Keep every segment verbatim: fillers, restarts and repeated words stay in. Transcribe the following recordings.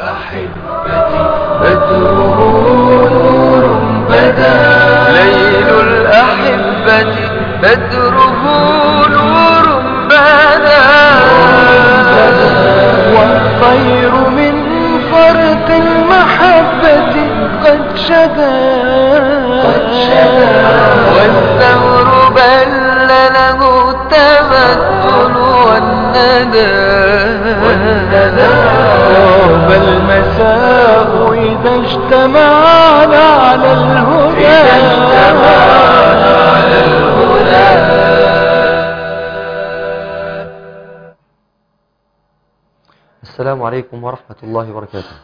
الأحبة بدره نور بدا ليل الأحبة بدره نور بدا والطير من فرط المحبة قد شدا والثور بل له التمثل والندى طاب المساء إذا اجتمعنا على الهدى إذا اجتمعنا على الهدى. السلام عليكم ورحمة الله وبركاته.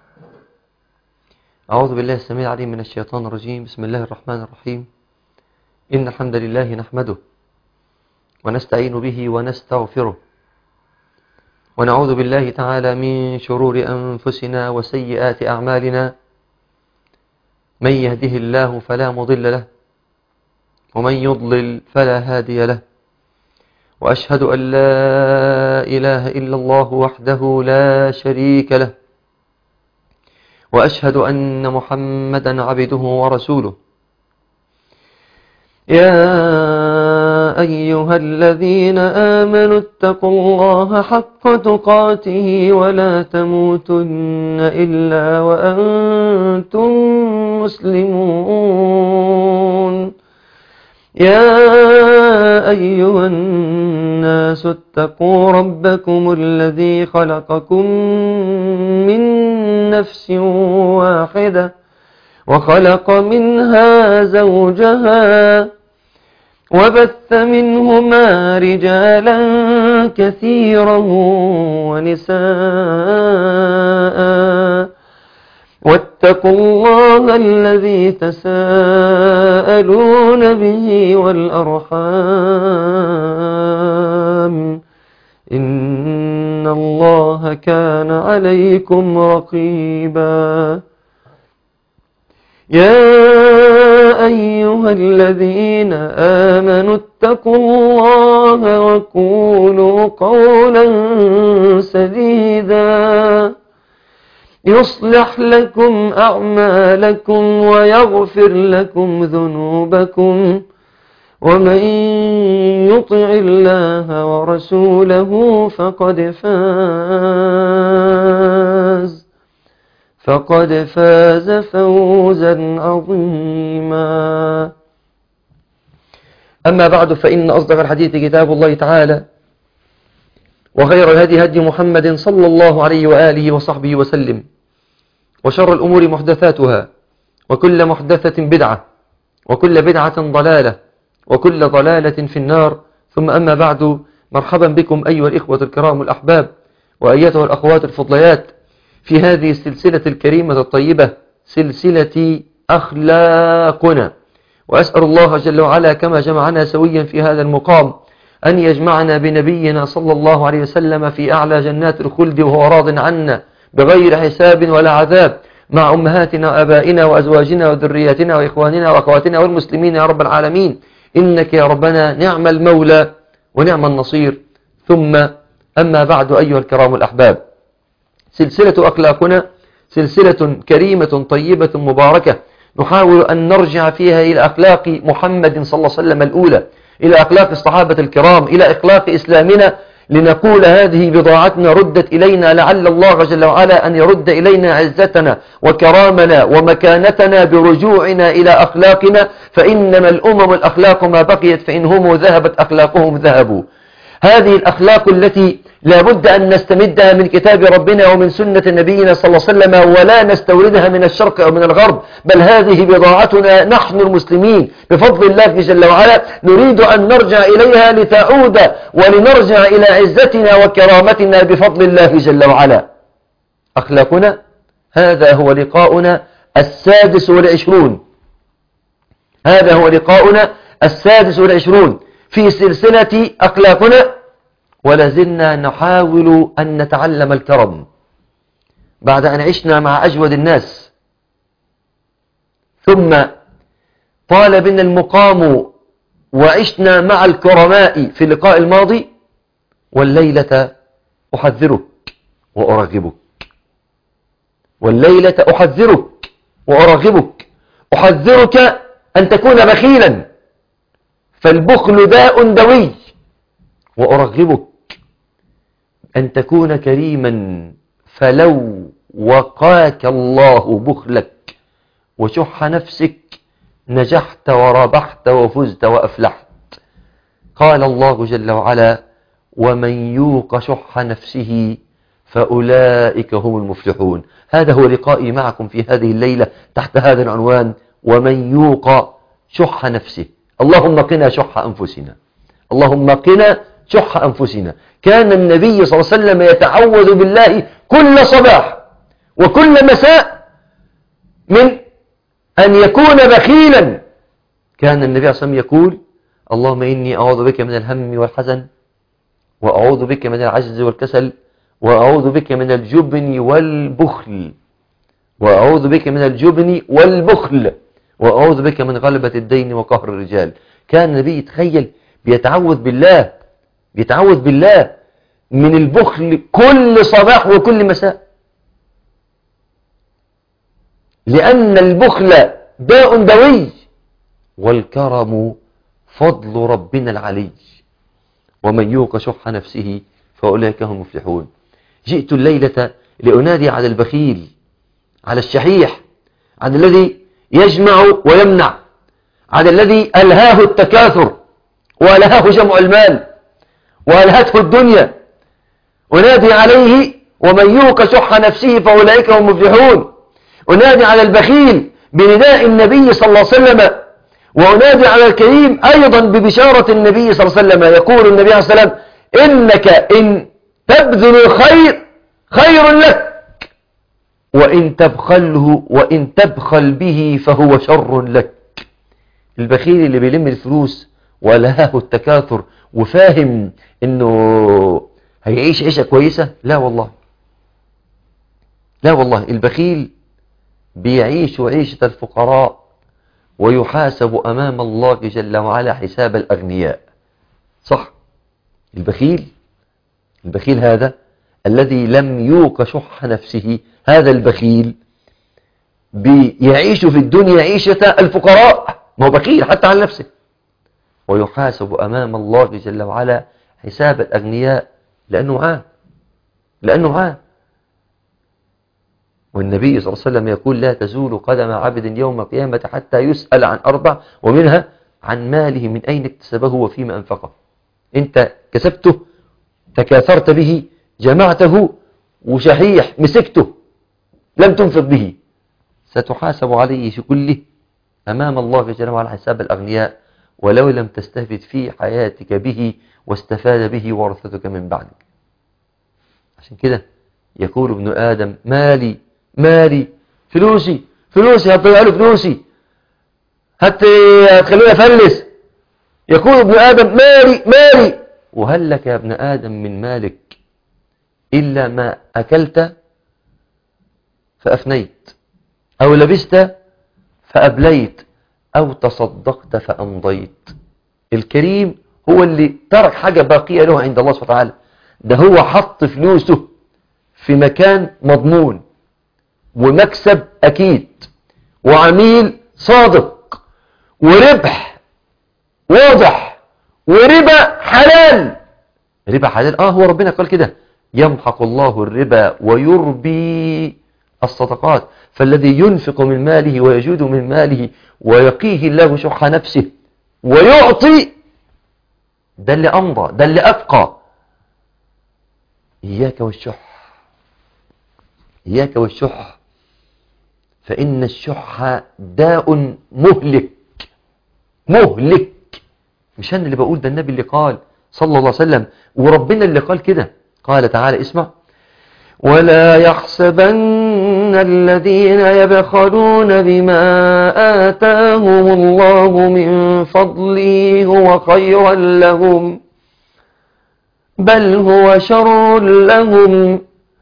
أعوذ بالله السميع العليم من الشيطان الرجيم. بسم الله الرحمن الرحيم. إن الحمد لله نحمده ونستعين به ونستغفره ونعوذ بالله تعالى من شرور أنفسنا وسيئات أعمالنا. من يهده الله فلا مضل له ومن يضلل فلا هادي له، وأشهد أن لا إله إلا الله وحده لا شريك له، وأشهد أن محمدا عبده ورسوله. يا أيها الذين آمنوا اتقوا الله حق تقاته ولا تموتن إلا وأنتم مسلمون. يا أيها الناس اتقوا ربكم الذي خلقكم من نفس واحدة وخلق منها زوجها وبث منهما رجالا كثيرا ونساء، واتقوا الله الذي تساءلون به والأرحام إن الله كان عليكم رقيبا. يا أيها الذين آمنوا اتقوا الله وقولوا قولا سديدا يصلح لكم أعمالكم ويغفر لكم ذنوبكم، ومن يطع الله ورسوله فقد فاز فقد فاز فوزا عظيما. أما بعد، فإن أصدق الحديث كتاب الله تعالى، وخير الهدي هدي محمد صلى الله عليه وآله وصحبه وسلم، وشر الأمور محدثاتها، وكل محدثة بدعة، وكل بدعة ضلالة، وكل ضلالة في النار. ثم أما بعد، مرحبا بكم أيها الإخوة الكرام الأحباب، وأيتها الأخوات الفضليات، في هذه السلسلة الكريمة الطيبة، سلسلة أخلاقنا. وأسأل الله جل وعلا كما جمعنا سويا في هذا المقام أن يجمعنا بنبينا صلى الله عليه وسلم في أعلى جنات الخلد وهو راض عنا بغير حساب ولا عذاب، مع أمهاتنا وأبائنا وأزواجنا وذرياتنا وإخواننا وأخواتنا والمسلمين يا رب العالمين، إنك يا ربنا نعم المولى ونعم النصير. ثم أما بعد أيها الكرام الأحباب، سلسلة أخلاقنا سلسلة كريمة طيبة مباركة، نحاول أن نرجع فيها إلى أخلاق محمد صلى الله عليه وسلم الأولى، إلى أخلاق الصحابة الكرام، إلى أخلاق إسلامنا، لنقول هذه بضاعتنا ردت إلينا، لعل الله جل وعلا أن يرد إلينا عزتنا وكرامنا ومكانتنا برجوعنا إلى أخلاقنا، فإنما الأمم الأخلاق ما بقيت، فإنهم ذهبت أخلاقهم ذهبوا. هذه الأخلاق التي لا بد أن نستمدها من كتاب ربنا ومن سنة نبينا صلى الله عليه وسلم، ولا نستوردها من الشرق أو من الغرب، بل هذه بضاعتنا نحن المسلمين بفضل الله جل وعلا، نريد أن نرجع إليها لتعود ولنرجع إلى عزتنا وكرامتنا بفضل الله جل وعلا. أخلاقنا، هذا هو لقاؤنا السادس والعشرون هذا هو لقاؤنا السادس والعشرون في سلسلة أخلاقنا، ولازلنا نحاول أن نتعلم الكرم بعد أن عشنا مع أجود الناس، ثم طال بنا المقام وعشنا مع الكرماء في اللقاء والليلة أحذرك وأرغبك والليلة أحذرك وأرغبك، أحذرك أن تكون بخيلا، فالبخل داء دوي، وأرغبك أن تكون كريما، فلو وقاك الله بخلك وشح نفسك نجحت وربحت وفزت وأفلحت. قال الله جل وعلا: ومن يوق شح نفسه فأولئك هم المفلحون. هذا هو لقائي معكم في هذه الليلة تحت هذا العنوان: ومن يوق شح نفسه. اللهم قنا شح أنفسنا، اللهم قنا شح أنفسنا. كان النبي صلى الله عليه وسلم يتعوذ بالله كل صباح وكل مساء من أن يكون بخيلا. كان النبي صلى الله عليه وسلم يقول: اللهم إني أعوذ بك من الهم والحزن، وأعوذ بك من العجز والكسل، وأعوذ بك من الجبن والبخل، وأعوذ بك من الجبن والبخل، وأعوذ بك من غلبة الدين وقهر الرجال. كان النبي يتخيل بيتعوذ بالله بيتعوذ بالله من البخل كل صباح وكل مساء، لأن البخل داء دوي، والكرم فضل ربنا العلي. ومن يوق شح نفسه فأولئك هم المفلحون. جئت الليلة لأنادي على البخيل، على الشحيح، على الذي يجمع ويمنع، على الذي ألهاه التكاثر وألهاه جمع المال وألهته الدنيا. أنادي عليه: ومن يوق شح نفسه فأولئك هم المفلحون. أنادي على البخيل بنداء النبي صلى الله عليه وسلم، وأنادي على الكريم أيضا ببشارة النبي صلى الله عليه وسلم. يقول النبي عليه الصلاة والسلام: إنك إن تبذل الخير خير لك، وإن تبخله وإن تبخل به فهو شر لك. البخيل اللي بيلم الفلوس ولهاه التكاثر وفاهم إنه هيعيش عيشة كويسة، لا والله، لا والله. البخيل بيعيش عيشة الفقراء ويحاسب أمام الله جل وعلا حساب الأغنياء. صح؟ البخيل البخيل هذا الذي لم يوق شح نفسه، هذا البخيل بيعيش في الدنيا عيشة الفقراء، ما هو بخيل حتى على نفسه، ويحاسب أمام الله جل وعلا حساب الأغنياء، لأنه عام لأنه عام والنبي صلى الله عليه وسلم يقول: لا تزول قدم عبد يوم القيامة حتى يسأل عن أربع، ومنها عن ماله من أين اكتسبه وفيما أنفقه. أنت كسبته، تكاثرت به، جمعته، وشحيح مسكته لم تنفق به، ستحاسب عليه كله أمام الله جل وعلا حساب الأغنياء، ولو لم تستفد في حياتك به واستفاد به ورثتك من بعدك. عشان كده يقول ابن آدم: مالي مالي فلوسي فلوسي هتضيع له فلوسي، هتخلوني أفلس. يقول ابن آدم: مالي مالي. وهل لك يا ابن آدم من مالك إلا ما أكلت فأفنيت، أو لبست فأبليت، أو تصدقت فأمضيت. الكريم هو اللي ترك حاجة باقية له عند الله سبحانه وتعالى. ده هو حط فلوسه في مكان مضمون، ومكسب أكيد، وعميل صادق، وربح واضح، وربا حلال. ربا حلال، آه هو ربنا قال كده: يمحق الله الربا ويربي الصدقات. فالذي ينفق من ماله ويجود من ماله ويقيه الله شح نفسه ويعطي، ده اللي أمضى، ده اللي أبقى. إياك والشح، إياك والشح، فإن الشح داء مهلك مهلك. مش أنا اللي بقول، ده النبي اللي قال صلى الله عليه وسلم، وربنا اللي قال كده. قال تعالى: اسمع: ولا يحسبن الذين يبخلون بما آتاهم الله من فضله هو خيرا لهم، بل هو شر لهم،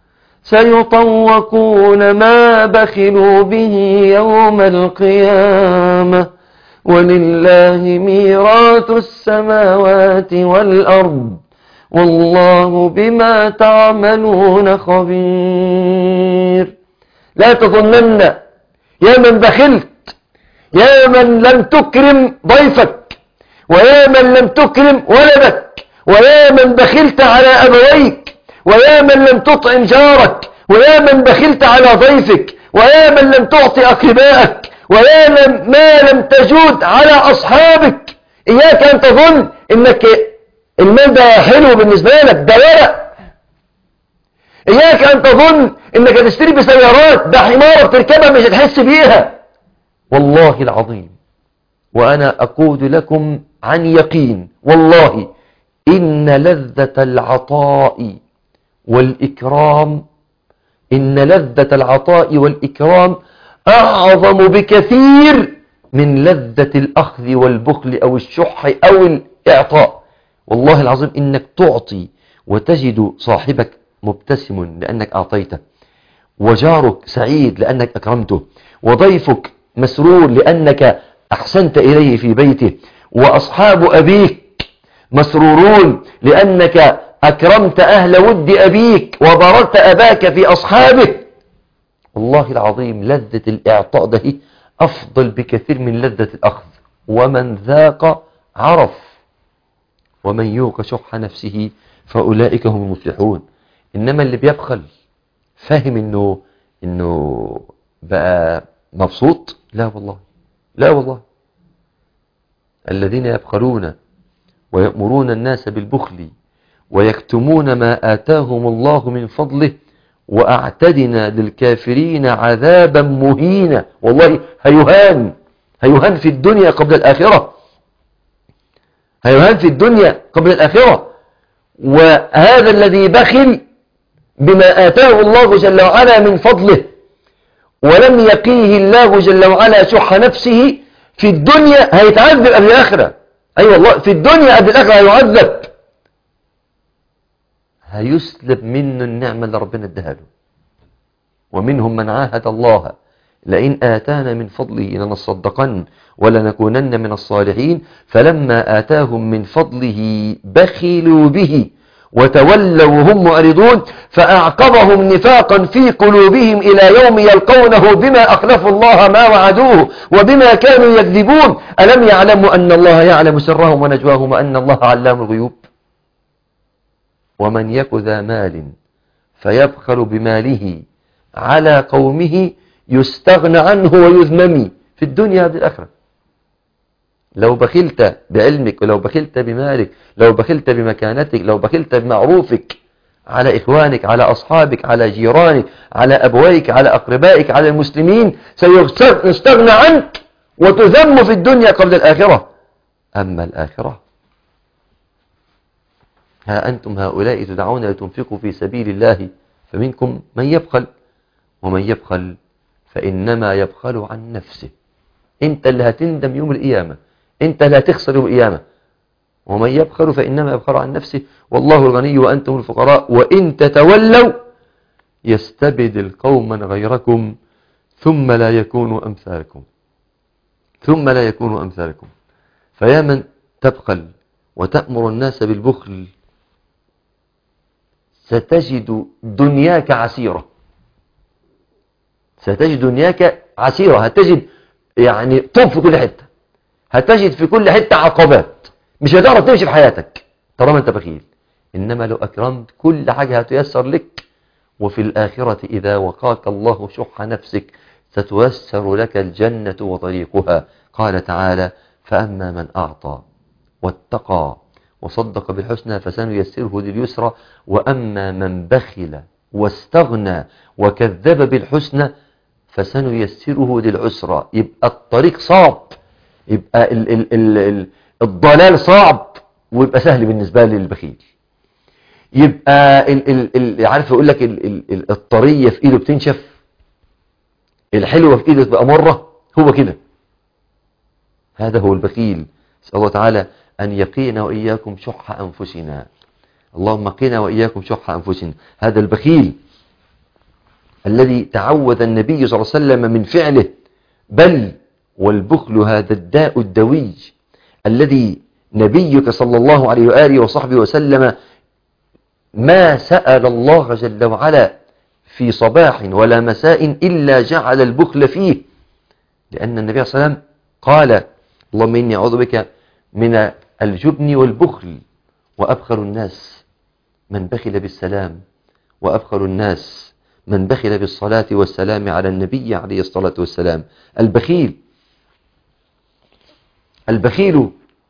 سيطوقون ما بخلوا به يوم القيامة، ولله ميراث السماوات والأرض، والله بما تعملون خبير. لا تظنن يا من بخلت، يا من لم تكرم ضيفك، ويا من لم تكرم ولدك، ويا من بخلت على أبويك، ويا من لم تطعم جارك، ويا من بخلت على ضيفك، ويا من لم تعطي أقربائك، ويا من ما لم تجود على أصحابك. إياك أن تظن إنك المال ده حلو بالنسبة لك، ده ورق. إياك أن تظن إنك تشتري بسيارات، ده حمارة بتركبها مش هتحس بيها. والله العظيم وأنا أقول لكم عن يقين، والله إن لذة العطاء والإكرام إن لذة العطاء والإكرام أعظم بكثير من لذة الأخذ والبخل أو الشح أو الإعطاء. والله العظيم إنك تعطي وتجد صاحبك مبتسم لأنك أعطيته، وجارك سعيد لأنك أكرمته، وضيفك مسرور لأنك أحسنت إليه في بيته، وأصحاب أبيك مسرورون لأنك أكرمت أهل ود أبيك وبررت أباك في أصحابه. والله العظيم لذة الإعطاء ده أفضل بكثير من لذة الأخذ. ومن ذاق عرف، ومن يوق شح نفسه فأولئك هم المفلحون. إنما اللي بيبخل فاهم إنه إنه بقى مبسوط. لا والله، لا والله. الذين يبخلون ويأمرون الناس بالبخل ويكتمون ما آتاهم الله من فضله وأعتدنا للكافرين عذابا مهينا. والله هيهان، هيهان في الدنيا قبل الآخرة، هيهان في الدنيا قبل الآخرة. وهذا الذي بخل بما آتاه الله جل وعلا من فضله ولم يقيه الله جل وعلا شح نفسه في الدنيا هيتعذب قبل الآخرة. أي أيوة والله، في الدنيا قبل الآخرة هيعذب، هيسلب منه النعمة اللي ربنا اداها له. ومنهم من عاهد الله لئن آتانا من فضله لنصدقن ولنكونن من الصالحين فلما آتاهم من فضله بخلوا به وتولوا وهم معرضون فأعقبهم نفاقا في قلوبهم إلى يوم يلقونه بما أخلفوا الله ما وعدوه وبما كانوا يكذبون ألم يعلموا أن الله يعلم سرهم ونجواهم وأن الله علام الغيوب. ومن يك ذا مال فيبخل بماله على قومه يستغنى عنه ويذمم في الدنيا بالآخرة. لو بخلت بعلمك، ولو بخلت بمالك، لو بخلت بمكانتك، لو بخلت بمعروفك على إخوانك، على أصحابك، على جيرانك، على أبويك، على أقربائك، على المسلمين، سيستغنى عنك وتذم في الدنيا قبل الآخرة. أما الآخرة ها أنتم هؤلاء تدعون لتنفقوا في سبيل الله فمنكم من يبخل، ومن يبخل فإنما يبخل عن نفسه. أنت اللي هتندم يوم القيامة، أنت اللي هتخسر يوم القيامة. ومن يبخل فإنما يبخل عن نفسه والله الغني وأنتم الفقراء وإن تتولوا يستبدل قوما غيركم ثم لا يكونوا أمثالكم ثم لا يكونوا أمثالكم. فيا من تبخل وتأمر الناس بالبخل ستجد دنياك عسيرة، ستجد دنياك عسيرة، هتجد يعني طب في كل حتة، هتجد في كل حتة عقبات، مش هتعرف تمشي في حياتك طالما انت بخيل. إنما لو أكرمت كل حاجة هتيسر لك. وفي الآخرة إذا وقاك الله شح نفسك ستيسر لك الجنة وطريقها. قال تعالى فأما من أعطى واتقى وصدق بالحسنى فسنيسره لليسرى وأما من بخل واستغنى وكذب بالحسنى فسنيسره للعسرى. يبقى الطريق صعب، يبقى ال ال ال ال الضلال صعب ويبقى سهل بالنسبة للبخيل. يبقى ال ال ال عارف يقول لك ال ال الطرية في ايده بتنشف، الحلوة في ايده تبقى مرة، هو كده. هذا هو البخيل. نسأل الله تعالى أن يقينا وإياكم شح أنفسنا. اللهم قنا وإياكم شح أنفسنا. هذا البخيل الذي تعوذ النبي صلى الله عليه وسلم من فعله، بل والبخل هذا الداء الدوي الذي نبيك صلى الله عليه وآله وصحبه وسلم ما سأل الله جل وعلا في صباح ولا مساء إلا جعل البخل فيه، لأن النبي صلى الله عليه وسلم قال اللهم إني أعوذ بك من الجبن والبخل، وأبخل الناس من بخل بالسلام، وأبخل الناس من بخل بالصلاة والسلام على النبي عليه الصلاة والسلام. البخيل البخيل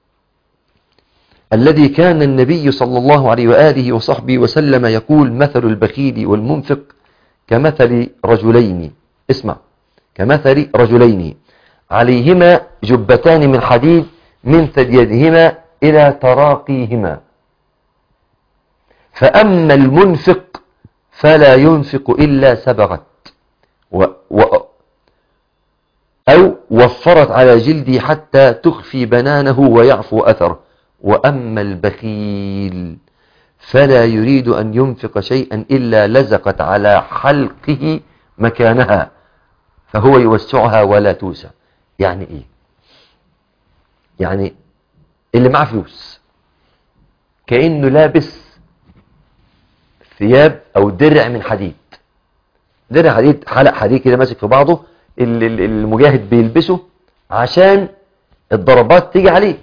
الذي كان النبي صلى الله عليه وآله وصحبه وسلم يقول مثل البخيل والمنفق كمثل رجلين، اسمع، كمثل رجلين عليهما جبتان من حديد من ثدييهما إلى تراقيهما، فأما المنفق فلا ينفق إلا سبغت و... و... أو وفرت على جلدي حتى تخفي بنانه ويعفو أثره، وأما البخيل فلا يريد أن ينفق شيئا إلا لزقت على حلقه مكانها فهو يوسعها ولا توسع. يعني إيه؟ يعني اللي معاه فلوس كأنه لابس ثياب أو درع من حديد، درع حديد، حلق حديد كده ماسك في بعضه، اللي المجاهد بيلبسه عشان الضربات تيجي عليه.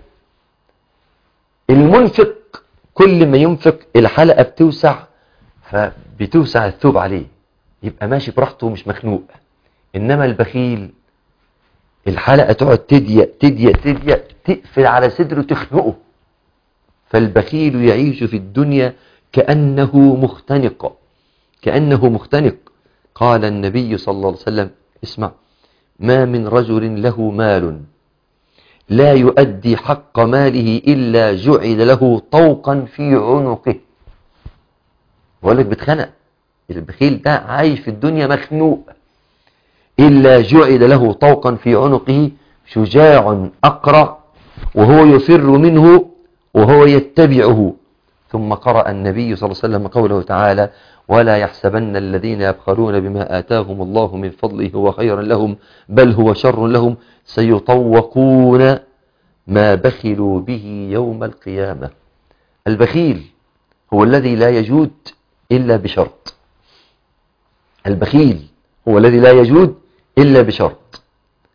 المنفق كل ما ينفق الحلقة بتوسع، فبتوسع الثوب عليه، يبقى ماشي براحته ومش مخنوق. إنما البخيل الحلقة تقعد تضيق تضيق تضيق تقفل على صدره تخنقه. فالبخيل يعيش في الدنيا كأنه مختنق، كأنه مختنق. قال النبي صلى الله عليه وسلم، اسمع، ما من رجل له مال لا يؤدي حق ماله إلا جعل له طوقا في عنقه. بقول لك بتخنق، البخيل ده عايش في الدنيا مخنوق. إلا جعل له طوقا في عنقه شجاع أقرع وهو يفر منه وهو يتبعه. ثم قرأ النبي صلى الله عليه وسلم قوله تعالى: ولا يحسبن الذين يبخلون بما آتاهم الله من فضله هو خيرا لهم بل هو شر لهم سيطوقون ما بخلوا به يوم القيامة. البخيل هو الذي لا يجود إلا بشرط، البخيل هو الذي لا يجود إلا بشرط.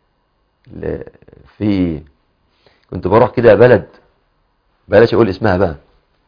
في كنت بروح كده بلد، بلاش أقول اسمها بقى،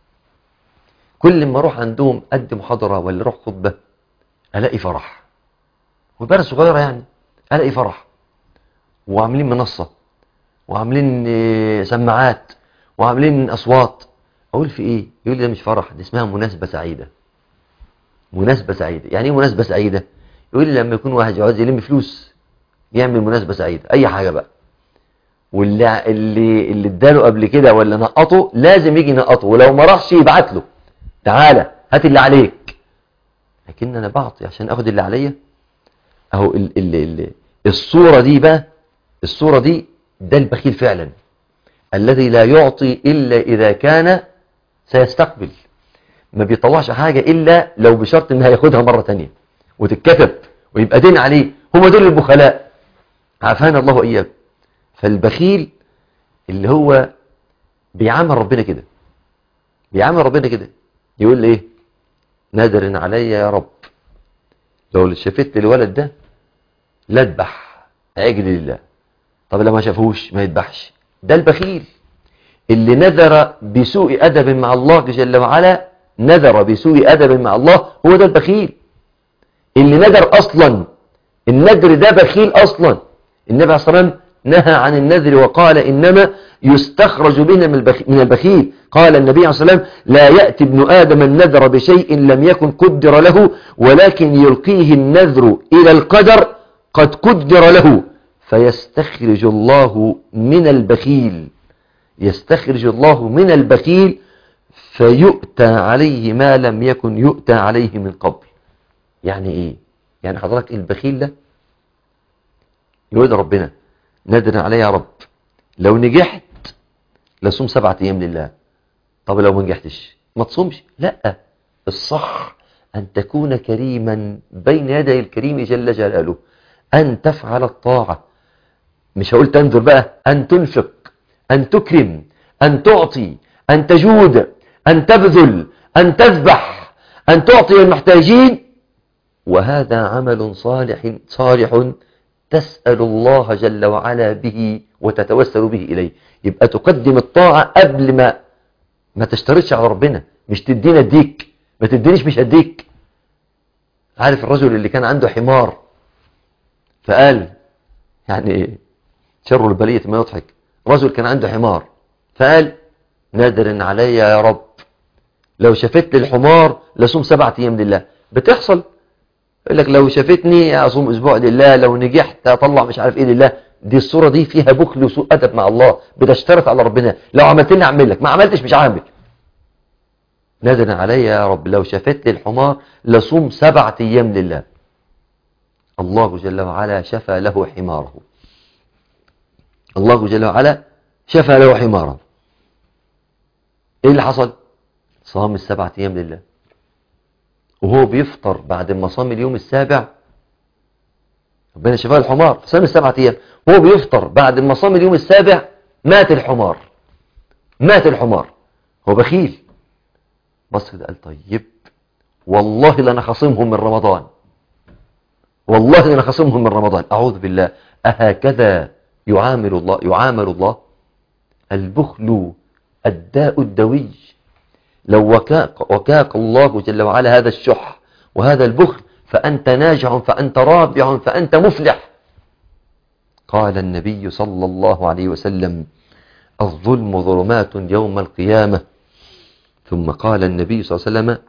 كل ما اروح عندهم ادي محاضره ولا اروح خطبه الاقي فرح، وبلد صغيره يعني، الاقي فرح وعاملين منصه وعاملين سماعات وعاملين اصوات. اقول في ايه؟ يقول لي ده مش فرح، دي اسمها مناسبه سعيده. مناسبه سعيده يعني ايه مناسبه سعيده؟ يقول لي لما يكون واحد عايز يلم فلوس يعمل مناسبه سعيده، اي حاجه بقى، واللي اللي اللي اداله قبل كده ولا نقطه لازم يجي ينقطه، ولو ما راحش يبعت له تعالى هات اللي عليك. لكن انا بعطي عشان اخد اللي عليا. اهو ال ال ال الصورة دي بقى، الصورة دي ده البخيل فعلا، الذي لا يعطي الا اذا كان سيستقبل، ما بيطلعش حاجة الا لو بشرط انها ياخدها مرة تانية وتتكتب ويبقى دين عليه. هم دول البخلاء، عافانا الله اياكم. فالبخيل اللي هو بيعامل ربنا كده، بيعامل ربنا كده، يقول لي ايه؟ نادر عليا يا رب لو شفت الولد ده لا اذبح عجل لله. طب لما شافوش ما يذبحش. ده البخيل اللي نذر بسوء ادب مع الله جل وعلا، نذر بسوء ادب مع الله، هو ده البخيل اللي نذر اصلا. النذر ده بخيل اصلا. النبي عليه الصلاه والسلام نهى عن النذر وقال إنما يستخرج به من البخيل. قال النبي عليه الصلاة والسلام: لا يأتي ابن آدم النذر بشيء لم يكن قدر له، ولكن يلقيه النذر إلى القدر قد قدر له، فيستخرج الله من البخيل، يستخرج الله من البخيل فيؤتى عليه ما لم يكن يؤتى عليه من قبل. يعني إيه؟ يعني حضرتك البخيل ده يقول ربنا نادر علي يا رب لو نجحت لصوم سبعة ايام لله. طب لو ما نجحتش ما تصومش. لا، الصح ان تكون كريما بين يدي الكريم جل جلاله، ان تفعل الطاعة. مش هقول تنذر بقى، ان تنفق، ان تكرم، ان تعطي، ان تجود، ان تبذل، ان تذبح، ان تعطي المحتاجين، وهذا عمل صالح صالح تسأل الله جل وعلا به وتتوسل به إليه. يبقى تقدم الطاعة قبل ما ما تشترطش على ربنا. مش تدينا اديك، ما تدينيش مش هديك. عارف الرجل اللي كان عنده حمار فقال، يعني شر البلية ما يضحك، رجل كان عنده حمار فقال نادر علي يا رب لو شفت لي الحمار لصوم سبعة ايام لله. بتحصل، يقول لك لو شافتني اصوم اسبوع لله، لو نجحت اطلع مش عارف ايه لله. دي الصورة دي فيها بخل وسوء ادب مع الله، بتشترط على ربنا. لو عملت لي اعمل لك، ما عملتش مش عامل. نادر علي يا رب لو شفت لي الحمار لصوم سبعة ايام لله. الله جل وعلا شفى له حماره. الله جل وعلا شفى له حماره. ايه اللي حصل؟ صام السبعة ايام لله، وهو بيفطر بعد ما صام اليوم السابع، ربنا شفاه الحمار، صام السبعة ايام، وهو بيفطر بعد ما صام اليوم السابع مات الحمار. مات الحمار. هو بخيل. بص كده قال طيب والله لأنا خصمهم من رمضان، والله لأنا خصمهم من رمضان. أعوذ بالله. أهكذا يعامل الله يعامل الله؟ البخل الداء الدوي. لو وكاك, وكاك الله جل وعلا هذا الشح وهذا البخل فأنت ناجح، فأنت رابع، فأنت مفلح. قال النبي صلى الله عليه وسلم الظلم ظلمات يوم القيامة. ثم قال النبي صلى الله عليه وسلم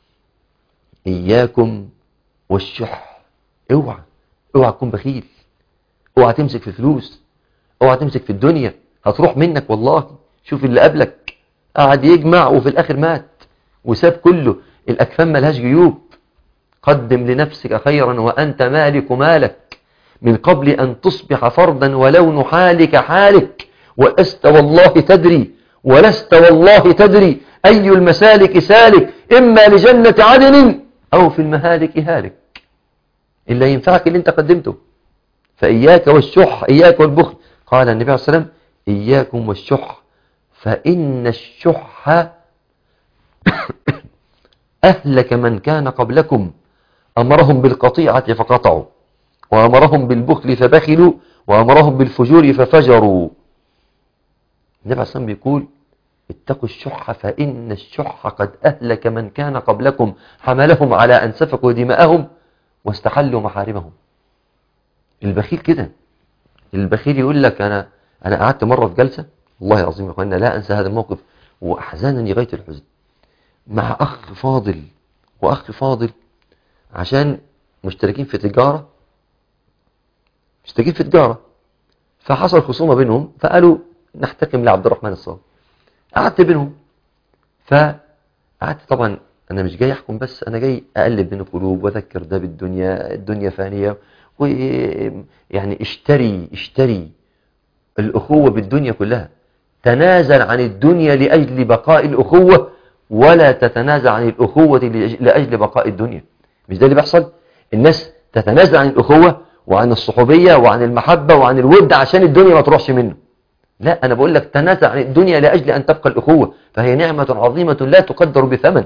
إياكم والشح. اوعى اوعى تكون بخيل، اوعى تمسك في الفلوس، اوعى تمسك في الدنيا، هتروح منك والله. شوف اللي قبلك قعد يجمع وفي الآخر مات وساب كله. الأكفان ملهاش جيوب. قدم لنفسك خيرا وأنت مالك مالك من قبل أن تصبح فردا ولون حالك حالك. ولست والله تدري ولست والله تدري أي المسالك سالك، إما لجنة عدن أو في المهالك هالك. إلا ينفعك اللي انت قدمته. فإياك والشح، إياك والبخل. قال النبي عليه الصلاة والسلام إياكم والشح فإن الشح أهلك من كان قبلكم، أمرهم بالقطيعة فقطعوا، وأمرهم بالبخل فبخلوا، وأمرهم بالفجور ففجروا. النبي عليه الصلاة والسلام بيقول اتقوا الشح فإن الشح قد أهلك من كان قبلكم، حملهم على أن سفكوا دماءهم واستحلوا محارمهم. البخيل كده. البخيل يقول لك أنا أنا قعدت مرة في جلسة، والله العظيم يا أخوانا لا أنسى هذا الموقف وأحزانني غاية الحزن، مع أخ فاضل وأخ فاضل عشان مشتركين في تجارة مشتركين في تجارة فحصل خصومة بينهم، فقالوا نحتكم لعبد الرحمن الصاوي. قعدت بينهم، فقعدت طبعا أنا مش جاي أحكم، بس أنا جاي أقلب بين القلوب وأذكر ده بالدنيا، الدنيا فانية، ويعني اشتري اشتري الأخوة بالدنيا كلها. تنازل عن الدنيا لأجل بقاء الأخوة، ولا تتنازل عن الأخوة لأجل بقاء الدنيا. مش ده اللي بيحصل؟ الناس تتنازل عن الأخوة وعن الصحوبية وعن المحبة وعن الود عشان الدنيا ما تروحش منه. لا، أنا بقول لك تنازل عن الدنيا لأجل أن تبقى الأخوة، فهي نعمة عظيمة لا تقدر بثمن.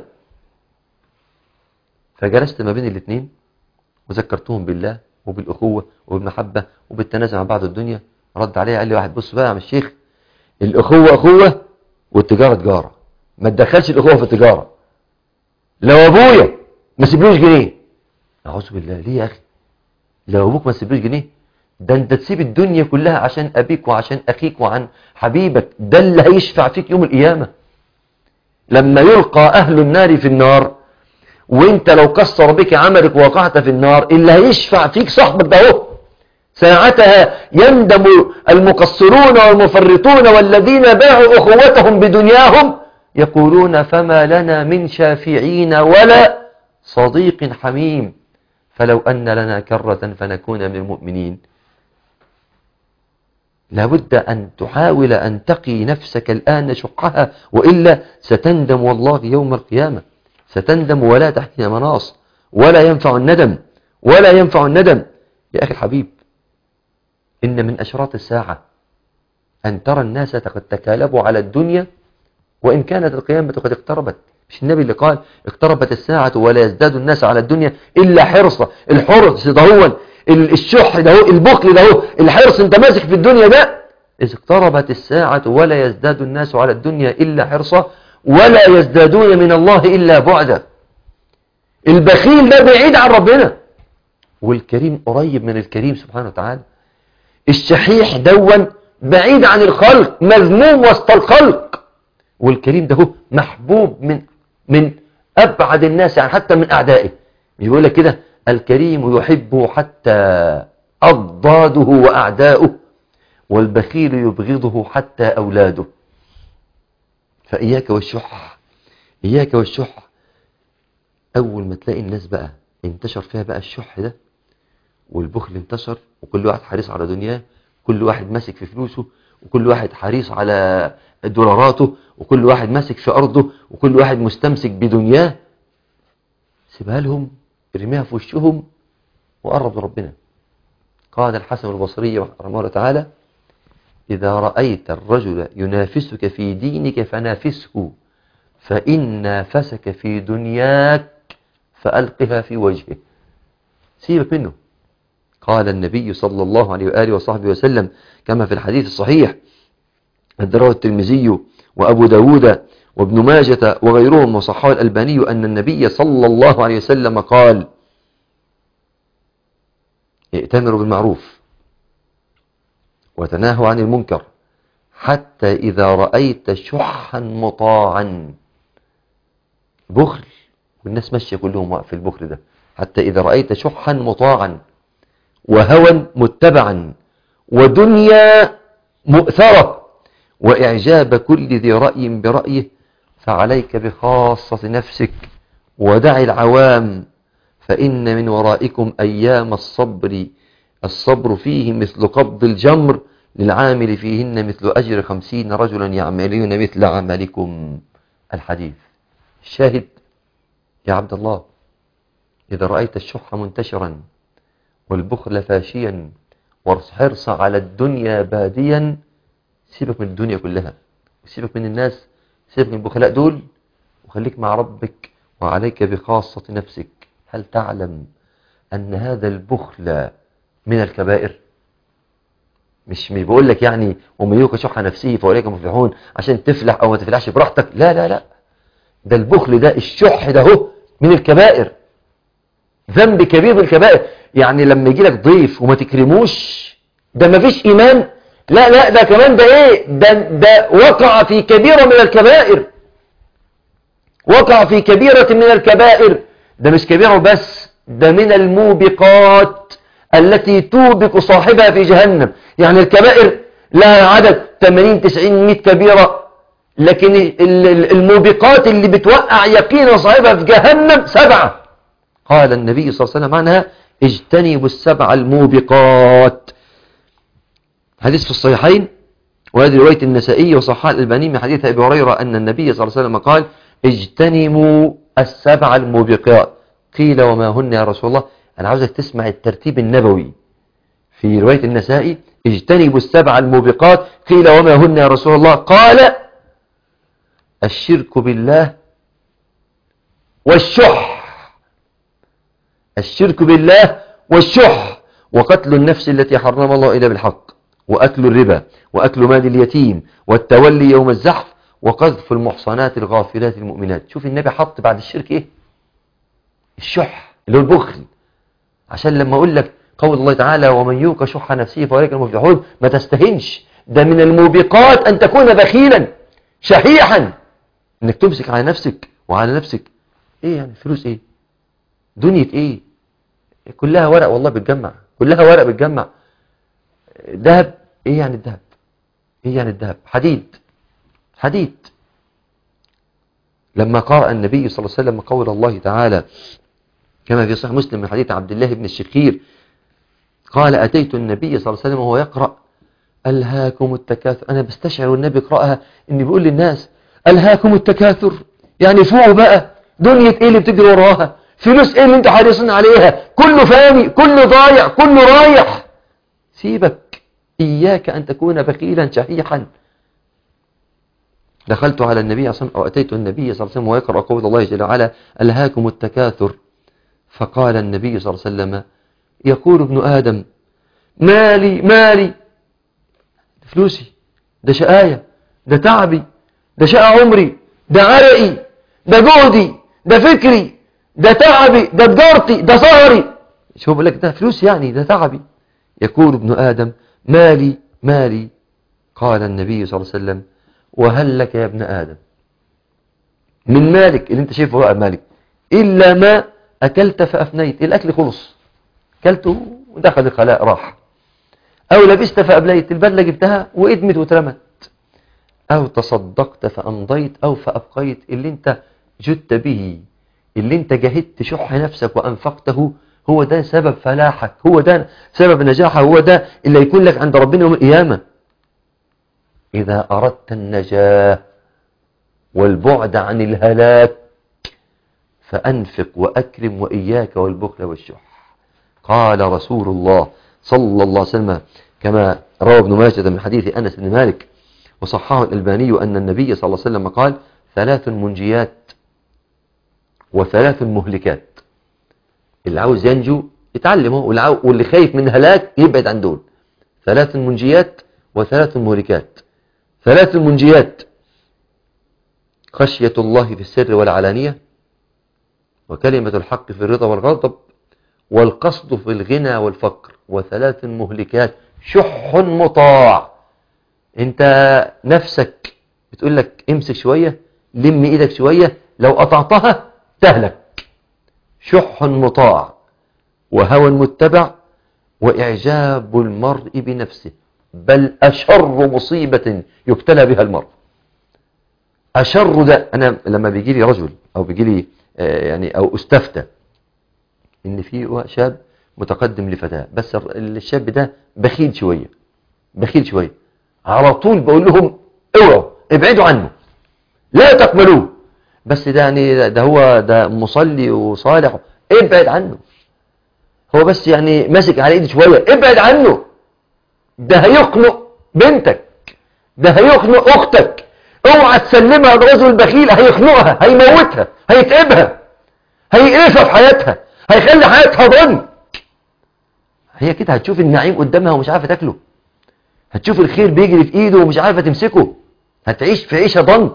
فجلست ما بين الاثنين وذكرتهم بالله وبالأخوة وبالمحبة وبالتنازل عن بعض الدنيا. رد عليه قال لي واحد بص بقى يا عم الشيخ، الأخوة أخوة والتجارة تجارة، ما تدخلش الأخوة في التجارة. لو أبويا ما سيبلوش جنيه، أعوذ بالله، ليه يا أخي؟ لو أبوك ما سيبلوش جنيه، ده أنت تسيب الدنيا كلها عشان أبيك وعشان أخيك وعن حبيبك، ده اللي هيشفع فيك يوم القيامة. لما يلقى أهل النار في النار وانت لو كسر بك عملك ووقعت في النار، اللي هيشفع فيك صاحبك ده هو. ساعتها يندم المقصرون والمفرطون والذين باعوا أخوتهم بدنياهم يقولون فما لنا من شافعين ولا صديق حميم، فلو أن لنا كرة فنكون من المؤمنين. لابد أن تحاول أن تقي نفسك الآن شحها، وإلا ستندم والله يوم القيامة. ستندم ولا تحكي مناص، ولا ينفع الندم، ولا ينفع الندم. يا أخي الحبيب، إن من أشراط الساعة أن ترى الناس قد تكالبوا على الدنيا وإن كانت القيامة قد اقتربت. مش النبي اللي قال اقتربت الساعة ولا يزداد الناس على الدنيا إلا حرصا؟ الحرص ده هو الشح ده هو البخل ده هو الحرص، انت ماسك في الدنيا ده. إذ اقتربت الساعة ولا يزداد الناس على الدنيا إلا حرصا ولا يزدادون من الله إلا بعدا. البخيل ده بعيد عن ربنا، والكريم قريب من الكريم سبحانه وتعالى. الشحيح دون بعيد عن الخلق، مذموم وسط الخلق، والكريم ده هو محبوب من من أبعد الناس، يعني حتى من أعدائه. يقول لك كده الكريم يحبه حتى أضداده وأعداؤه، والبخيل يبغضه حتى أولاده. فإياك والشح، إياك والشح. أول ما تلاقي الناس بقى انتشر فيها بقى الشح ده والبخل انتشر، وكل واحد حريص على دنياه، كل واحد ماسك في فلوسه، وكل واحد حريص على دولاراته، وكل واحد ماسك في أرضه، وكل واحد مستمسك بدنياه، سيبها لهم، ارميها في وشهم وقرب لربنا. قال الحسن البصري رحمه الله تعالى: إذا رأيت الرجل ينافسك في دينك فنافسه، فإن نافسك في دنياك فألقها في وجهه. سيبك منه. قال النبي صلى الله عليه وآله وصحبه وسلم كما في الحديث الصحيح الذي رواه الترمذي وأبو داود وابن ماجة وغيرهم وصححه الألباني أن النبي صلى الله عليه وسلم قال: ائتمروا بالمعروف وتناهوا عن المنكر حتى إذا رأيت شحا مطاعا. بخل والناس ماشية كلهم واقف في البخل ده. حتى إذا رأيت شحا مطاعا وهوى متبعا ودنيا مؤثرة وإعجاب كل ذي رأي برأيه، فعليك بخاصة نفسك ودع العوام، فإن من ورائكم أيام الصبر الصبر فيه مثل قبض الجمر، للعامل فيهن مثل أجر خمسين رجلا يعملون مثل عملكم. الحديث الشاهد يا عبد الله: إذا رأيت الشح منتشرا والبخل فاشيا والحرص على الدنيا باديا، سيبك من الدنيا كلها، سيبك من الناس، سيبك من البخلاء دول، وخليك مع ربك وعليك بخاصة نفسك. هل تعلم أن هذا البخل من الكبائر؟ مش بيقول لك يعني ومن يوق شح نفسه فأولئك مفلحون عشان تفلح أو ما تفلحش براحتك. لا لا لا، ده البخل ده الشح ده هو من الكبائر، ذنب كبير من الكبائر. يعني لما يجي لك ضيف وما تكرموش، ده ما فيش إيمان؟ لا لا، ده كمان ده ايه، ده, ده وقع في كبيرة من الكبائر، وقع في كبيرة من الكبائر. ده مش كبيرة بس، ده من الموبقات التي توبق صاحبها في جهنم. يعني الكبائر لها عدد ثمانين تسعين مئة كبيرة، لكن الموبقات اللي بتوقع يقين صاحبها في جهنم سبعة. قال النبي صلى الله عليه وسلم عنها: اجتنبوا السبع الموبقات. حديث في الصحيحين، وهذه رواية النسائي وصححها الألباني من حديث أبي هريرة أن النبي صلى الله عليه وسلم قال: اجتنبوا السبع الموبقات. قيل وما هن يا رسول الله؟ أنا عاوزك تسمع الترتيب النبوي في رواية النسائي: اجتنبوا السبع الموبقات. قيل وما هن يا رسول الله؟ قال: الشرك بالله والشح، الشرك بالله والشح، وقتل النفس التي حرم الله إلا بالحق، وأكل الربا، وأكل مال اليتيم، والتولي يوم الزحف، وقذف المحصنات الغافلات المؤمنات. شوف النبي حط بعد الشرك ايه؟ الشح اللي هو البخل. عشان لما اقول لك قول الله تعالى: ومن يوق شح نفسه فاولئك المفلحون، ما تستهنش، ده من الموبقات ان تكون بخيلا شحيحا، انك تمسك على نفسك وعلى نفسك. ايه يعني فلوس ايه؟ دنيا ايه؟ كلها ورق والله بتجمع، كلها ورق بتجمع. ذهب ايه يعني الذهب؟ ايه يعني الذهب؟ حديد، حديد. لما قرأ النبي صلى الله عليه وسلم قول الله تعالى كما في صحيح مسلم من حديث عبد الله بن الشخير قال: أتيت النبي صلى الله عليه وسلم وهو يقرأ: ألهاكم التكاثر. أنا بستشعر والنبي يقرأها إني بيقول للناس: ألهاكم التكاثر، يعني فوقوا بقى، دنيا إيه اللي بتجري وراها؟ فلوس إيه اللي أنتوا حريصين عليها؟ كله فاني، كله ضايع، كله رايح. سيبك، إياك أن تكون بخيلا شحيحا. دخلت على النبي صلى الله عليه وسلم أو أتيت النبي صلى الله عليه وسلم ويقرأ قول الله جل وعلا ألهاكم التكاثر، فقال النبي صلى الله عليه وسلم يقول ابن آدم مالي مالي، فلوسي، ده شقاية، ده تعبي، ده شقى عمري، ده عرقي، ده جهدي، ده فكري، ده تعبي، ده تجارتي، ده سهري. شوف بقول لك ده فلوس يعني، ده تعبي. يقول ابن آدم مالي مالي. قال النبي صلى الله عليه وسلم وهل لك يا ابن آدم من مالك اللي انت شايفه بقى مالك إلا ما أكلت فأفنيت، الأكل خلص أكلته ودخل الخلاء راح، أو لبست فأبليت، البدلة جبتها وإدمت وترمت، أو تصدقت فأمضيت أو فأبقيت، اللي انت جدت به، اللي انت جهدت شح نفسك وأنفقته، هو ده سبب فلاحك، هو ده سبب نجاحك، هو ده اللي يكون لك عند ربنا يوم القيامة. إذا أردت النجاة والبعد عن الهلاك فأنفق وأكرم وإياك والبخل والشح. قال رسول الله صلى الله عليه وسلم كما روى ابن ماجه من حديث أنس بن مالك وصححه الألباني أن النبي صلى الله عليه وسلم قال ثلاث منجيات وثلاث مهلكات. اللي عاوز ينجو يتعلمه، واللي خايف من هلاك يبعد عن دول. ثلاث منجيات وثلاث مهلكات. ثلاث منجيات خشية الله في السر والعلانية، وكلمة الحق في الرضا والغضب، والقصد في الغنى والفقر. وثلاث مهلكات شح مطاع، انت نفسك بتقول لك امسك شوية، لم ايدك شوية، لو قطعتها تهلك. شح مطاع وهوى متبع وإعجاب المرء بنفسه، بل أشر مصيبة يبتلى بها المرء. أشر ده، أنا لما بيجي لي رجل أو بيجي لي يعني أو استفتى إن في شاب متقدم لفتاة، بس الشاب ده بخيل شوية بخيل شوية على طول بقول لهم اوعوا ابعدوا عنه لا تقبلوه، بس ده يعني ده هو ده مصلي وصالح، ابعد عنه. هو بس يعني ماسك على ايدي شوية، ابعد عنه. ده هيخنق بنتك، ده هيخنق اختك، اوعى تسلمها للرجل البخيل، هيخنقها، هيموتها، هيتعبها، هيقرفها في حياتها، هيخلي حياتها ضنك. هي كده هتشوف النعيم قدامها ومش عارفه تاكله، هتشوف الخير بيجري في ايده ومش عارفه تمسكه، هتعيش في عيشه ضنك.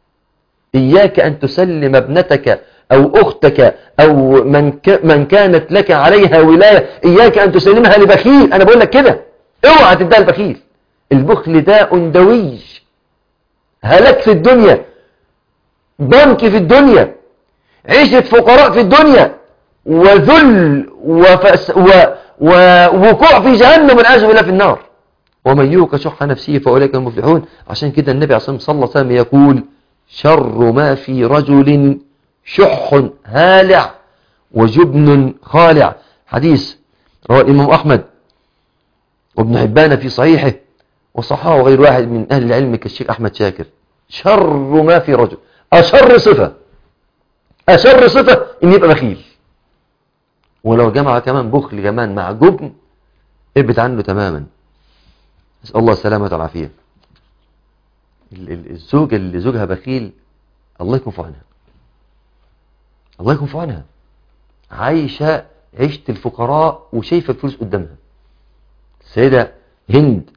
اياك ان تسلم ابنتك او اختك او من ك... من كانت لك عليها ولايه، اياك ان تسلمها لبخيل. انا بقول لك كده، اوعى تديها البخيل. البخل داء دوي، هلك في الدنيا، ضنك في الدنيا، عيشة فقراء في الدنيا، وذل وفس و... ووقوع في جهنم والعياذ بالله في النار. ومن يوق شح نفسه فاولئك هم المفلحون. عشان كده النبي عليه الصلاه والسلام يقول شر ما في رجل شح هالع وجبن خالع. حديث رواه الإمام أحمد وابن حبان في صحيحه وصححه غير واحد من أهل العلم كالشيخ أحمد شاكر. شر ما في رجل، أشر صفة أشر صفة إن يبقى بخيل، ولو جمع كمان بخل كمان مع جبن ابعد عنه تماما. نسأل الله السلامة والعافية. الزوجة اللي زوجها بخيل الله يكون في عونها، الله يكون في عونها، عايشة عيشة الفقراء وشايفة الفلوس قدامها. السيدة هند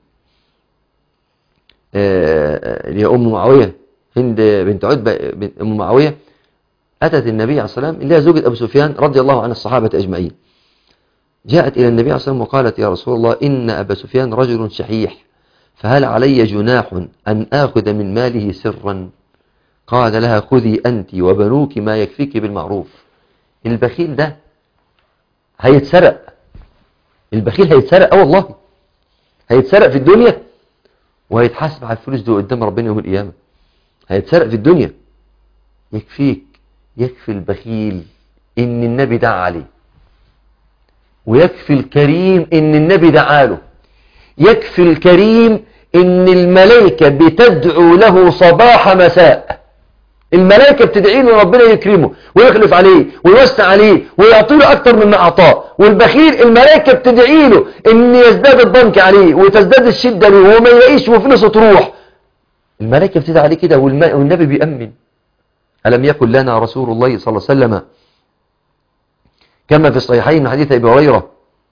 اللي هي أم معاوية، هند بنت عتبة بنت أم معاوية، أتت النبي عليه الصلاة والسلام اللي هي زوجة أبو سفيان رضي الله عن الصحابة أجمعين. جاءت إلى النبي عليه الصلاة والسلام وقالت يا رسول الله إن أبا سفيان رجل شحيح، فهل علي جناح أن آخذ من ماله سرا؟ قال لها خذي أنت وبنوك ما يكفيك بالمعروف. البخيل ده هيتسرق، البخيل هيتسرق، اه والله هيتسرق في الدنيا وهيتحاسب على الفلوس دي قدام ربنا يوم القيامة. هيتسرق في الدنيا. يكفيك يكفي البخيل إن النبي دعا عليه، ويكفي الكريم إن النبي دعا له، يكفي الكريم إن الملائكة بتدعو له صباح مساء. الملائكة بتدعي له ربنا يكرمه ويخلف عليه ويوسع عليه ويعطي له أكتر مما أعطاه. والبخيل الملائكة بتدعي له إن يزداد الضنك عليه وتزداد الشدة له وما يلاقيش وفلوسه تروح. الملائكة بتدعي عليه كده والنبي بيأمن. ألم يقل لنا رسول الله صلى الله عليه وسلم كما في الصحيحين من حديث أبي هريرة: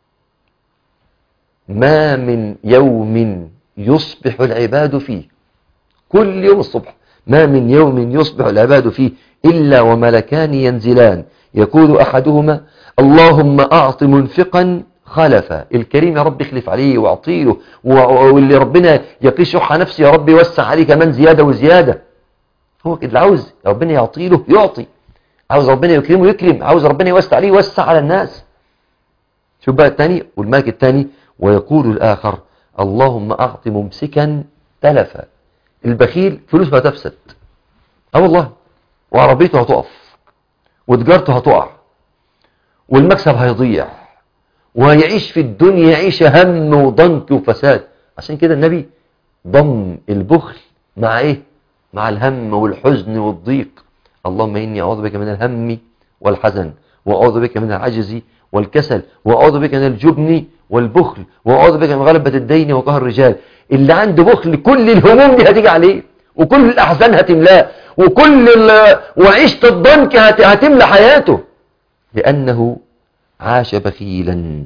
ما من يوم يصبح العباد فيه، كل يوم الصبح ما من يوم يصبح العباد فيه إلا وملكان ينزلان يقول أحدهما: اللهم أعط منفقا خلفا، الكريم يا رب اخلف عليه واعطيله، واللي ربنا يقي شح نفسه يا رب يوسع عليه كمان زيادة وزيادة. هو كده اللي عاوز ربنا يعطيله يعطي، عاوز ربنا يكرمه يكرم، عاوز ربنا يوسع عليه يوسع على الناس. شوف بقى الثاني والملك الثاني: ويقول الآخر: اللهم أعط ممسكا تلفا، البخيل فلوسه هتفسد، اه والله، وعربيته هتقف وتجارته هتقع والمكسب هيضيع وهيعيش في الدنيا عيشة هم وضنك وفساد. عشان كده النبي ضم البخل مع ايه؟ مع الهم والحزن والضيق. اللهم إني أعوذ بك من الهم والحزن، وأعوذ بك من العجز والكسل، وأعوذ بك من الجبن والبخل، وأعوذ بك من غلبة الدين وقهر الرجال. اللي عنده بخل كل الهموم دي هتيجي عليه، وكل الأحزان هتملاه، وكل وعيشة الضنك هتملى حياته، لأنه عاش بخيلا.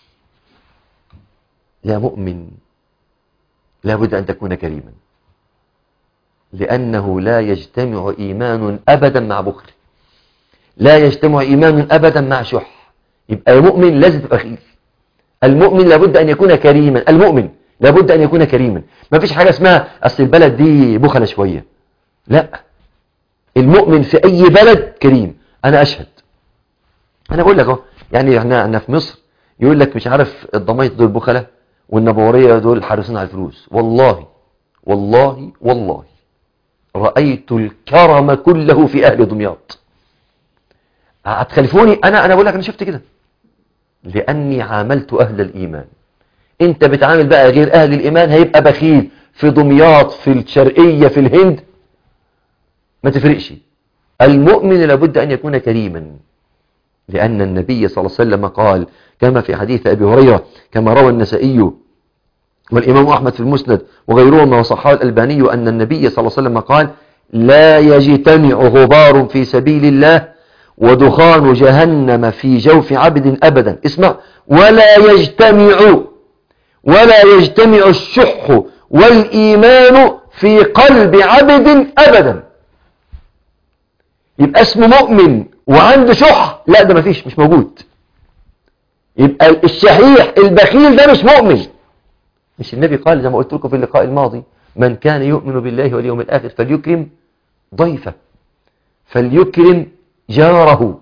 يا مؤمن لا بد أن تكون كريما، لأنه لا يجتمع إيمان أبدا مع بخل، لا يجتمع إيمان أبدا مع شح. يبقى المؤمن لازم تبقى بخيل. المؤمن لابد أن يكون كريما، المؤمن لابد أن يكون كريما. ما فيش حاجة اسمها أصل البلد دي بخلة شوية، لا، المؤمن في أي بلد كريم. أنا أشهد، أنا أقول لك أهو، يعني احنا احنا في مصر يقول لك مش عارف الضمايط دول بخلة والنبورية دول حارسين على الفلوس. والله والله والله رأيت الكرم كله في أهل دمياط. هتخلفوني، أنا أنا بقول لك أنا شفت كده لأني عاملت أهل الإيمان. أنت بتعامل بقى غير أهل الإيمان هيبقى بخيل في دمياط، في الشرقية، في الهند، ما تفرقش. المؤمن لابد أن يكون كريما، لأن النبي صلى الله عليه وسلم قال كما في حديث أبي هريرة كما روى النسائي والإمام أحمد في المسند وغيرهما وصححه الألباني أن النبي صلى الله عليه وسلم قال: لا يجتمع غبار في سبيل الله ودخان جهنم في جوف عبد أبدا. اسمع: ولا يجتمع ولا يجتمع الشح والإيمان في قلب عبد أبدا. يبقى اسمه مؤمن وعنده شح؟ لا، ده مفيش، مش موجود. يبقى الشحيح البخيل ده مش مؤمن. مش النبي قال زي ما قلت لكم في اللقاء الماضي: من كان يؤمن بالله واليوم الآخر فليكرم ضيفه، فليكرم جاره،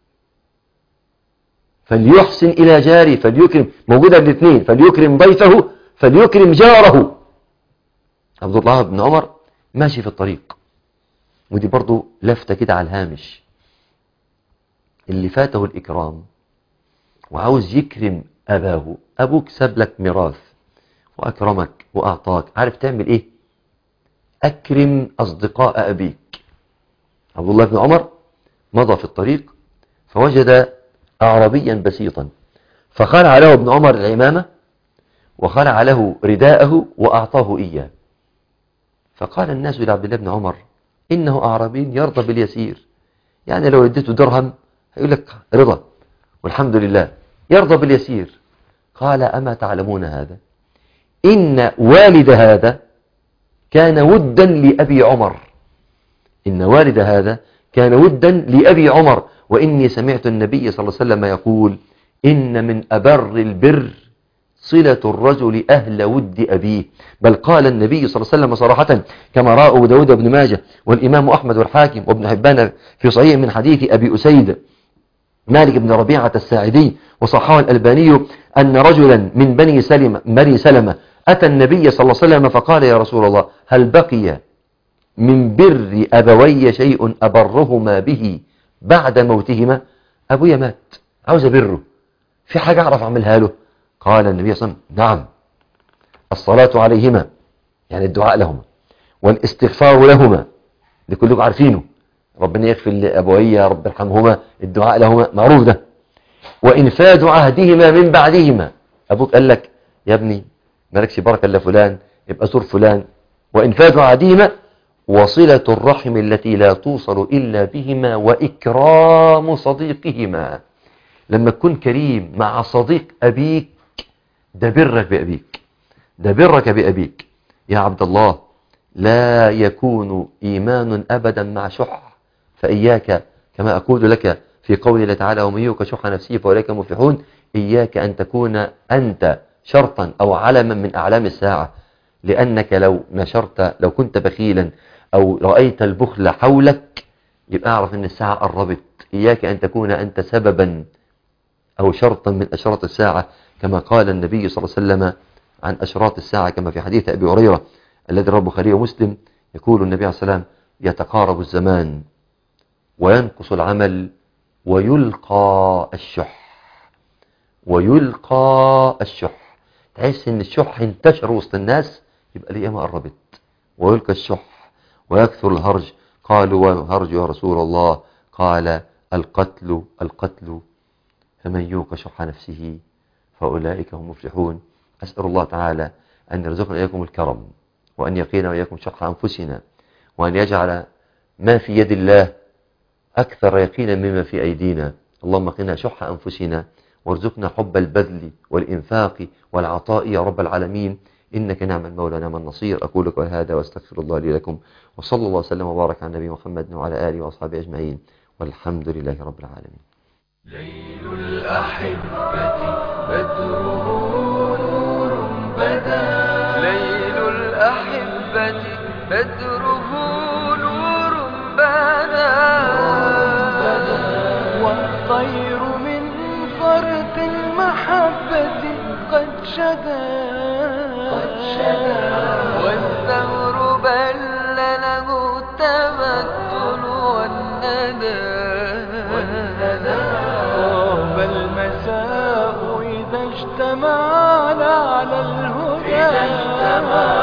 فليحسن إلى جاره، فليكرم، موجودة الاثنين، فليكرم ضيفه فليكرم جاره. عبد الله بن عمر ماشي في الطريق، ودي برضو لفتة كده على الهامش، اللي فاته الإكرام وعاوز يكرم أباه. أبوك ساب لك ميراث وأكرمك وأعطاك، عارف تعمل إيه؟ أكرم أصدقاء أبيك. عبد الله بن عمر مضى في الطريق فوجد أعرابيا بسيطا، فخلع له ابن عمر العمامة وخلع له رداءه وأعطاه إياه. فقال الناس لعبد الله بن عمر: إنه أعرابي يرضى باليسير، يعني لو اديته درهم هيقول لك رضا والحمد لله، يرضى باليسير. قال: أما تعلمون هذا؟ إن والد هذا كان ودا لأبي عمر، إن والد هذا كان ودا لأبي عمر، وإني سمعت النبي صلى الله عليه وسلم يقول: إن من أبر البر صلة الرجل أهل ود أبيه. بل قال النبي صلى الله عليه وسلم صراحة كما رأى أبو داود بن ماجه والإمام أحمد والحاكم وابن حبان في صحيح من حديث أبي أسيد مالك بن ربيعة الساعدي وصححه الألباني أن رجلا من بني سلمة بني سلمة أتى النبي صلى الله عليه وسلم فقال: يا رسول الله، هل بقي من بر أبوي شيء أبرهما به بعد موتهما؟ أبويا مات، عاوز أبره، في حاجة أعرف أعملها له؟ قال النبي صلى الله عليه وسلم: نعم، الصلاة عليهما، يعني الدعاء لهما، والاستغفار لهما، لكلكم عارفينه، ربنا يغفر لأبويا، رب ارحمهما، الدعاء لهما معروف ده، وإنفاذ عهدهما من بعدهما. أبوك قال لك: يا ابني مالكش بركة إلا فلان، يبقى زور فلان، وإنفاذ عديمة، وصلة الرحم التي لا توصل إلا بهما، وإكرام صديقهما. لما تكون كريم مع صديق أبيك ده برك بأبيك، ده برك بأبيك. يا عبد الله، لا يكون إيمان أبدا مع شح، فإياك كما أقول لك في قول الله تعالى ومن يوق شح نفسه فأولئك هم المفلحون، إياك أن تكون أنت شرطا أو علما من أعلام الساعة، لأنك لو نشرت، لو كنت بخيلا أو رأيت البخل حولك، يبقى أعرف أن الساعة قربت. إياك أن تكون أنت سببا أو شرطا من أشراط الساعة، كما قال النبي صلى الله عليه وسلم عن أشراط الساعة كما في حديث أبي هريرة الذي رواه البخاري ومسلم، يقول النبي عليه الصلاة والسلام: يتقارب الزمان وينقص العمل ويلقى الشح، ويلقى الشح. تحس ان الشح انتشر وسط الناس، يبقى القيامة قربت. ويلقى الشح ويكثر الهرج. قالوا: وهرج يا رسول الله؟ قال: القتل القتل، فمن يوق شح نفسه فأولئك هم مفلحون. أسأل الله تعالى أن يرزقنا إياكم الكرم، وأن يقينا وإياكم شح أنفسنا، وأن يجعل ما في يد الله أكثر يقينا مما في أيدينا. اللهم قنا شح أنفسنا، وارزقنا حب البذل والإنفاق والعطاء يا رب العالمين، إنك نعم المولى نعم النصير. أقول لكم هذا وأستغفر الله لي لكم، وصلى الله وسلم وبارك على النبي محمد وعلى آله وأصحابه أجمعين، والحمد لله رب العالمين. ليل الأحبة بدره نور بدا، ليل الأحبة بدره نور بدا، والطير من فرط المحبة قد شدا، والثمر بل له التمثل والندى، طاب المساء إذا اجتمعنا على الهدى.